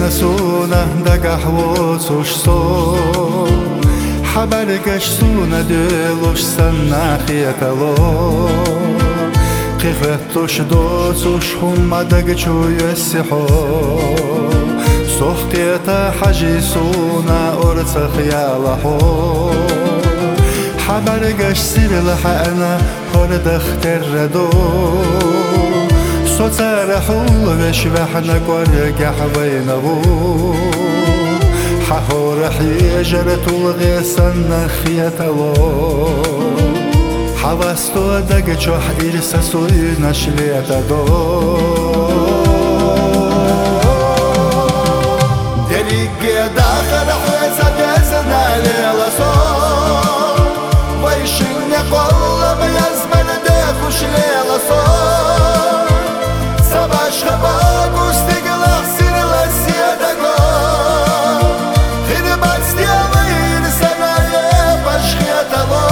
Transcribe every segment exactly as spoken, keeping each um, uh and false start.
سونا دقح وصوش صو حبرقش سونا دلوش سناخية لو قفتوش دوسوش هم دقشو يسحو سوختيتا حجي سونا أرتخ يالحو حبرقش سير لحقنا هردخ تردو صوتار حول بشبحنا قرقح بينه حهور حيجرة الغيسان خيتلو حواستو دقشو حيرسا سوينا شليتا دو دريق داخل حويسا بيزنا ليلا صور ويشن يقول بيزمن ديخوش ليلا صور سباش خباق وستقلق سير لسيادة قول خربات ستيالين سنة يباش خيتلو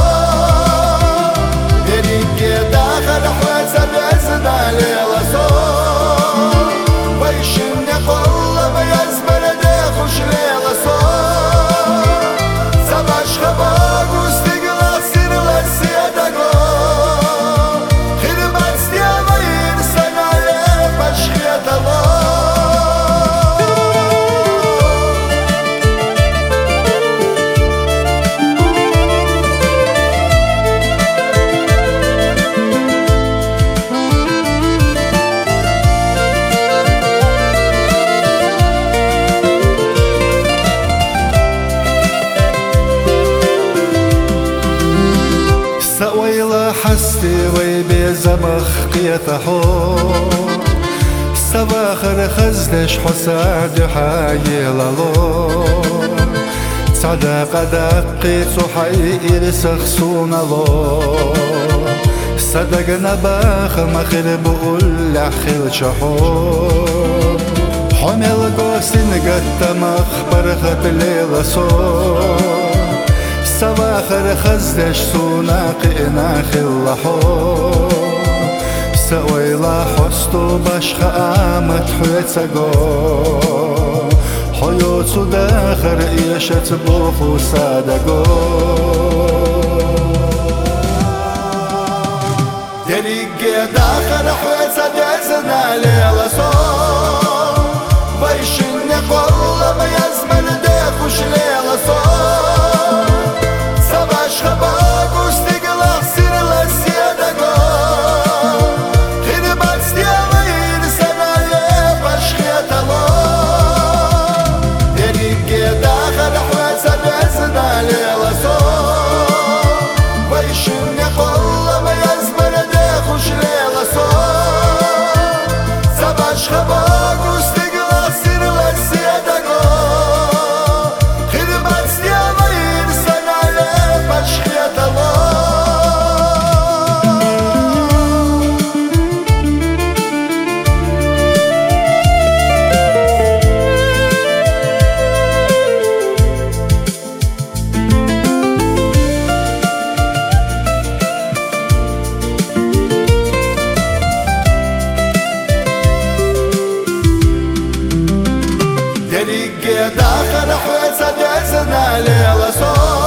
دريق داخل حويسا بيزنا ليلا صور ويشن يقول بيزمن ديخوش ليلا صور سباش خباق وستقلق سير لسيادة قول خربات ستيالين سنة يباش خيتلو سويلا حستي ويبيزمخ قيتحو سواخر خزدش حساد حايلالو صدق دقي صحي إرسخ سونالو صدق نباخ مخر بقول أخيل شحو حمل قوسين قد مخبر خط ليلة صور سواخر خزدش سوناق إناخ اللحو سويلا حستو باشخ آمت حويتساقو حيوتو داخر إيشت بوفو سادقو دريق داخر حويتسا بيزنا ليلا صور ويشن يقول بيزمن ديخوش ليلا صور سباش خباق وستقلق سير لسيادة قول خربات ستيالين سنة يباش خيتلو دريق داخل حويسا بيزنا ليلا صور ويشن يقول بيزمن ديخوش ليلا صور سباش خباق وستقلق سير لسيادة قول خربات ستيالين سنة يباش خيتلو دريق داخل حويسا بيزنا ليلا صور